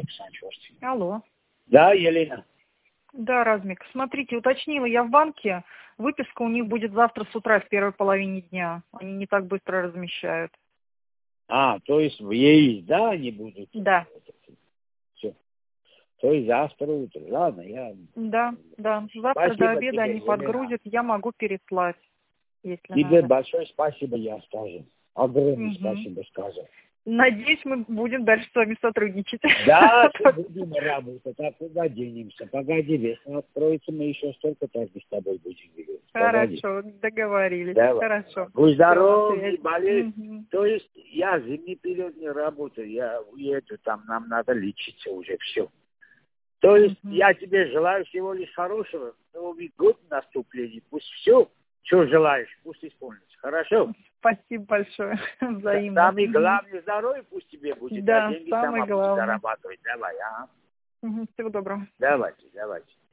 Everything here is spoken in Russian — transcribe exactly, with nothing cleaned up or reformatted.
Алло. Да, Елена. Да, Размик. Смотрите, уточнила я в банке, выписка у них будет завтра с утра в первой половине дня. Они не так быстро размещают. А, то есть есть, да, они будут? Да. Все. То есть завтра утром. Ладно, я... Да, да. Завтра Спасибо до обеда тебе, они Елена. подгрузят, я могу переслать, если Тебе надо. большое спасибо, я скажу. Огромное Угу. спасибо скажу. Надеюсь, мы будем дальше с вами сотрудничать. Да, будем работать, а куда денемся? Погоди, весна откроется, мы еще столько так с тобой будем делать. Хорошо, договорились. Давай. Хорошо. Будь здоров, Всё, не болей. угу. То есть я зимний период не работаю, я уеду, там нам надо лечиться уже, все. То есть Угу. я тебе желаю всего лишь хорошего, Новый год наступления, пусть все, что желаешь, пусть исполнится. Хорошо? Спасибо большое. Взаимно. Самое главное здоровье пусть тебе будет, Да, а деньги самое сама будешь главное. зарабатывать. Давай, а? Угу. Всего доброго. Давайте, давайте.